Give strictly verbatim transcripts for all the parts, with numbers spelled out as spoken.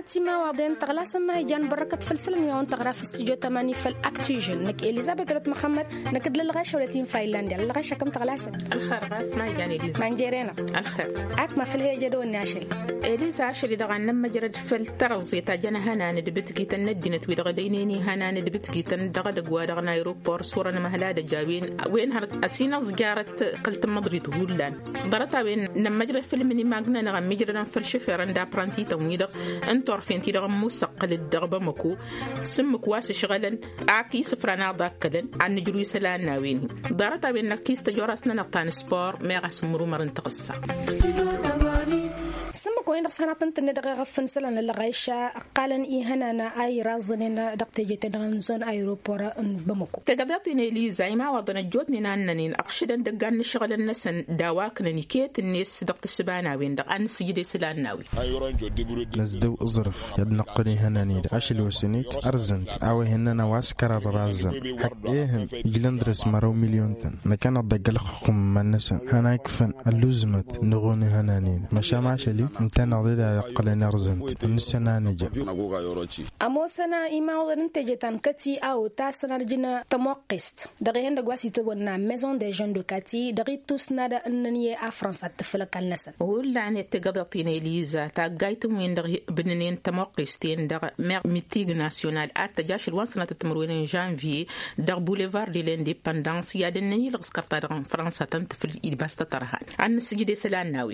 كتي ما وابين تغلا سما جان بركة فلسلم يوم تغرا في استوديو تماني في الأكتيجن نك إليزابيث رت محمد نكد للغاشة ولتين فايلانديا الغاشة كم تغلاسة الخير غاس ما يعني إليزا ما نجيرينا الخير أك ما في الهي جدو الناشل إليزا عشري دغان لما جرد في الترزي تاجنا هنا ندبتكي تندينة ويدغدينيني هنا ندبتكي تندغد قوادغ نايروبور صورة مهلادة جابين وين هرت أسينا زجارت قلت مضري تقولان ضرتها بين لما جرد فيلم مني ماجنا نغم مجرد في الشفير عند برانتي تميدغ انتور فين تيدغ مسقل الدغبة مكو سمك واس شغلا عكي سفرنا ضاكلا عن نجروي سلان ناويني ضرتها بين نكيس تجورسنا نقطان سبور ميغا سمرو مرن تقصى سمك وين رسنا تنتن دغه غفن سلان لغايشا قالن اي هنا اي رازنين دقتي تدان زون ايروبورا بمكو تقدرتني لي زي ما وضنا جوتني ناننين اقشدن دغان شغل الناس داواك نيكيت الناس دقت السبانا وين دق ان سيدي سلان ناوي نزدو ازرف يدنقني هناني عشل وسنيت ارزنت او هننا واسكر الرازن حق ايه جلندرس مرو مليون تن مكان دقل خم الناس هنا يكفن اللزمت نغوني هنانين مشا ماشلي انت نضيد قلنا ارزنت النسنا نجا امو سنا ايما ودن تجتان كتي او تاسنا رجنا تموقست دغي هند غواسي تونا ميزون دي جون دو كاتي دغي توسنا دا انني ا فرنسا تفلك النسن ولا ان تقدرتيني ليزا تاغايتم وين دغي بننين تموقستين دغ ميتيغ ناسيونال اتجاش الوانسنا تتمرون جانفي دغ بوليفار دي لانديباندانس يا دنني لغسكرتا دغ فرنسا تنتفل يباستا ترهان عن سيدي سلاناوي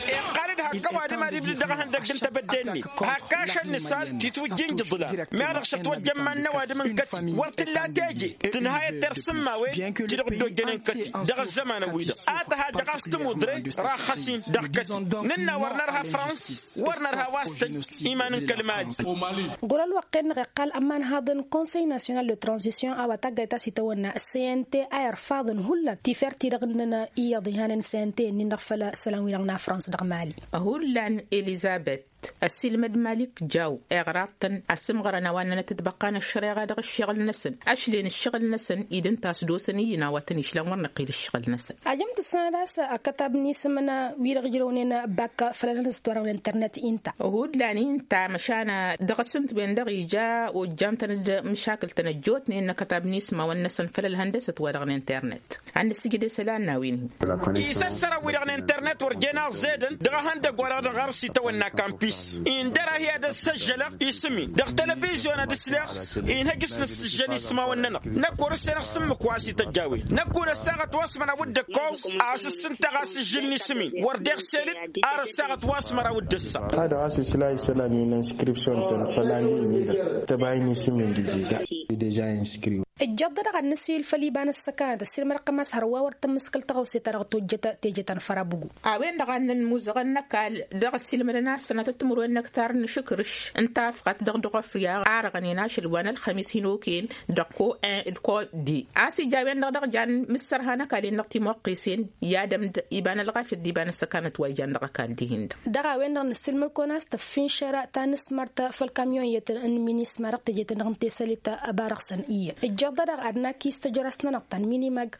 قالد هكا ما دي دغ هندك انت بدني هكاش النسال تتوجين جضلا ما رخص توجم من نواد من كت ورت لا تاجي تنهايه ترسماوي تدغ دو جنن كت دغ الزمان ويدا اتها دغ استمودري راخسين دغ كت ننا ورنرها فرنسا ورنرها واست ايمان كلمات قول الوقن قال امان هذا كونسي ناسيونال دو ترانزيسيون او تاغيتا سيتونا سي ان تي اير فاضن هلا تيفرتي دغننا اي ضيهان سي ان تي ندخفل سلاموينا فرنسا دغ مالي هولان إليزابيث السلمد مالك جاو إغراطن السمغرنا وانا تتبقانا الشريغة دغ الشغل نسن أشلين الشغل نسن إذن تاسدوسني يناواتني شلون ورنقيل الشغل نسن عجمت السنة كتابني سمنا ويرغجرونين باكا فلان استورا الانترنت انت هود لاني انت مشانا دغسنت بين دغي جا وجامتنا مشاكل تنجوتني ان كتابني اسمه والنسن فل الهندسة ورغ الانترنت عند السجد سلان ناويني يسسر ورغ الانترنت ورجينا زيدن دغ هندق ورغ غرسي تونا كامبي إن درا هي هذا السجلة اسمي دغ تلفزيون هذا السلاخ إن هجسنا السجل اسمه وننا نكور السلاخ سم كواسي تجاوي نكون الساعة واسمنا ود كوس أساس انتغا سجلني سمي وردير سالد أر الساعة واسمنا ود السا هذا أساس لا يسلم من إنسكريبشن فلاني تبعيني سمي جديدة ديجا إنسكريو الجدد عن نسيل فليبان السكان السلم رقم أسهر وورتم مسكل تغوسي ترغ توجتا تيجتا فرابوغو أوين دغان الموزغن كال دغ السلم الناس سنة تمر انك تار نشكرش انت فقط دغ دغ فريا عارغني ناشل وانا الخميس هنوكين دقو ان الكو دي اسي جابين دغ دغ جان مسر هنا كالين نقتي موقيسين يا دم يبان الغاف ديبان السكانه ويجان دغ كان دي هند دغ وين دغ السلم كوناس تفين شارع تانس مرت فالكاميون يتن ان ميني سمارت تيجت دغ تسليتا بارخسن اي الجدد دغ ادنا كيس تجرسنا نقطن ميني ماج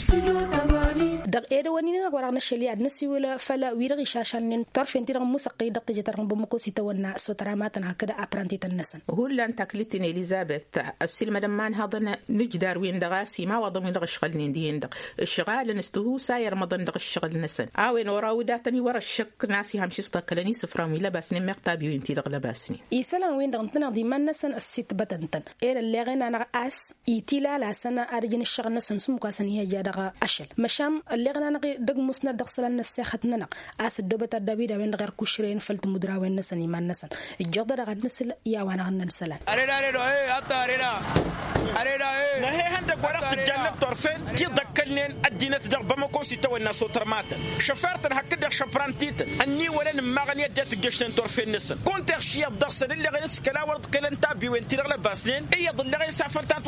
دغ ايد ونينا ورغنا شلي ادنسي ولا فلا ويرغي شاشان طرفين دغ موسيقي دغ تيجت بمكو سيتونا سوتراماتن هكذا أبرانتي تنسن هو لان تكلتني إليزابيث السلمة دمان هذا نجدار وين دغاسي ما وضم دغ الشغل ندين دغ الشغال نستهو ساير مضن دغ الشغل نسن آوين وراوداتني ورا الشك ناسي همشي استقلني سفرامي لباسني مقتابي وينتي دغ لباسني يسلم وين دغ نتنا دي من نسن السيت بتنتن إيه اللي غينا أنا أس يتيلا لسنة أرجن الشغل نسن سمكوا سنيه جادغ أشل مشام اللي غينا نغي دغ مسند دغ سلنا الساختنا نق أس الدبت الدبيدة وين غير كشرين فلت مدرا وين نسن يمان نسن الجدد غد نسل يا وانا غن نسلان ارينا ارينا ايه ابدا ارينا ارينا ايه نهي عندك ورقه الجنه طرفين كي دكلنين ادينا تدغ بمكو سيتو الناس وترمات شفرت هكذا شبرانتيت اني ولا ما غني دات جشن طرفين نسن كنت خشيه الضغس اللي غيس كلا ورد كلا انت بي وانت رغله باسلين اي ضل غي سافرت ورد كلا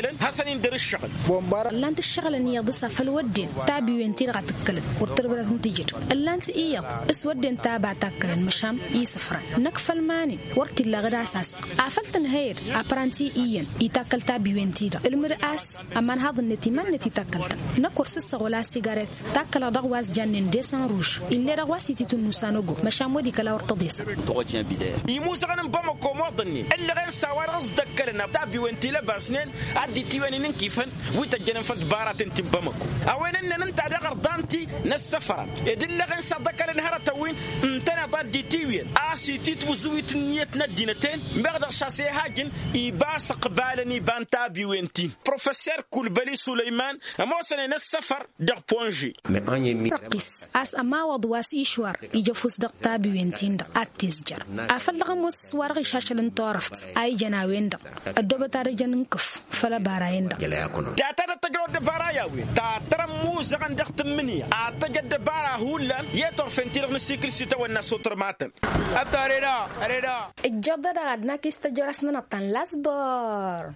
ديلن حسن ندير الشغل بومبار لانت الشغل ان يضص فالودين تابي وينتي راه تكلن ورتربرت نتيجه لانت ايض اسودين تابع تاكلن مشام يسفر نكفل ماني ورتي لا غدا اساس عفلت نهير ابرانتي ايان يتاكل تابي وينتي المرأس اما هذا النتي من نتي تاكلت نكور سس ولا سيجاريت تاكل دغواز جنن ديسان روج اللي دغواسي تنوسانوغو مشام ودي كلا ورتديس يموس غنم بامكو مودني اللي غير سوار قصدك تابي وينتي لباسنين عدي تيوانين كيفن ويتجنن فد بارات انت بامكو اوين ان انت دغر دانتي نسفر يدل غير صدق النهار توين انتنا ضدي تيوين اسي تيت وزويت نيتنا دينتين بغدر شاسي هاجن يباس قبالني بان تابي وينتي بروفيسور كولبلي سليمان موسن نسفر دغ بونجي رقص اس اما ودواس ايشوار يجفوس دغ تابي وينتين دغ اتيزجر افل غموس ورغي شاشلن طرفت اي جناوين دغ الدوبتا رجن كف فلا باراين دغ داتا تجرو دبارايا وي تا ترمو زغن دغ تمني اتجد بارا هولان يتور فنتير نسيكل سيتا والناس ترماتن ابتارينا ارينا الجدد عدنا كيستجرسنا نطن لاسبور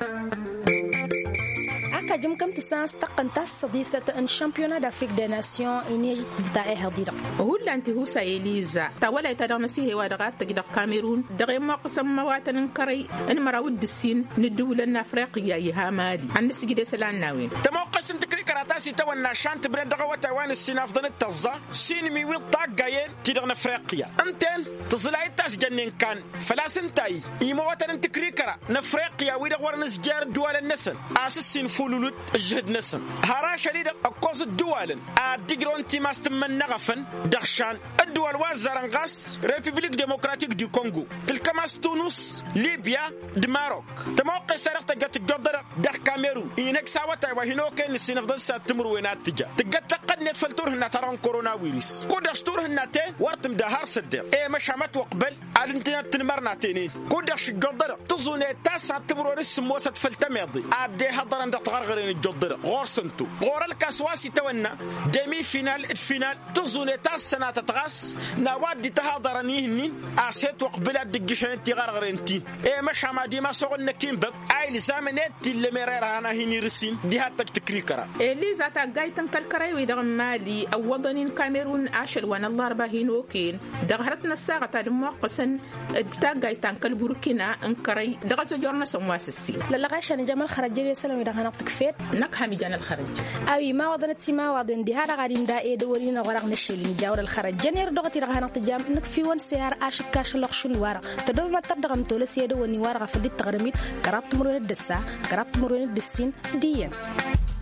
aka jim kam tisans taqanta sadisat an championnat d'Afrique des nations inejit bdae hadira هو انت هو سايليزا تا ولا تدرنسي هي ودغات تقد الكاميرون دغي ما قسم مواتن كري ان مراود السين ندول لنا افريقيا يها مالي عن سجد سلان ناوين تموقس انت كري كراتاسي تو الناشان تبرد دغه وتوان السين افضل التزا سين مي ويل طاقاين تدغنا افريقيا انتن تزلاي تاس جنن كان فلاس انتاي يمواتن انت كري كرا نافريقيا ويدغ ورنس جار دول النسل اسسين فولولود الجهد نسم هرا شديد اقوس الدول ادغرون تي ماستمن نغفن دخشان الدول وازرنغاس ريبوبليك ديمقراطيك دي كونغو تلكماس تونس ليبيا دماروك تموقع سرقت جت جدر دخ كاميرون ينك ساوتا وهنو كان السنفضل ساتمر وينات تجا تجت قد نتفلتور هنا ترون كورونا فيروس كود اشتور هنا تي ورتم دهار صدق اي مشامت وقبل الانترنت تنمرنا تاني كود اش جدر تزوني تاسع تمر اسم وسط فلتميضي ادي حضر عند تغرغرين الجدر غورسنتو غور الكاسواسي تونا ديمي فينال الفينال تزوني تاس سنه تغاس نوادي تهضرني هني اسيت وقبل الدقشن تغرغرنتي اي مشاما دي ما سوغن كيمب اي لزامنت اللي مرير انا هني رسين دي هاتك تكريكرا اليزا تا جايتن كالكراي ويدغ مالي او وطن كاميرون اشل وانا الله رباهينوكين دغهرتنا الساعه تا موقسن تا جايتن كالبوركينا انكري دغ سجورنا سمواسسي لا غاشن جمال خرجي سلام يدغ نطق فيت نكحمي جان الخرج اوي ما وضنت ما وضن دي هذا غادي ندا اي دورينا غرق نشيلين جاور الخرج جنير دغتي رغ نطق جام انك في ون سيار اشكاش لخشو الورا تدوب ما تدغم تولس يدو وني ورغ فدي تغرمي كرات مرون الدسا كرات مرون الدسين ديان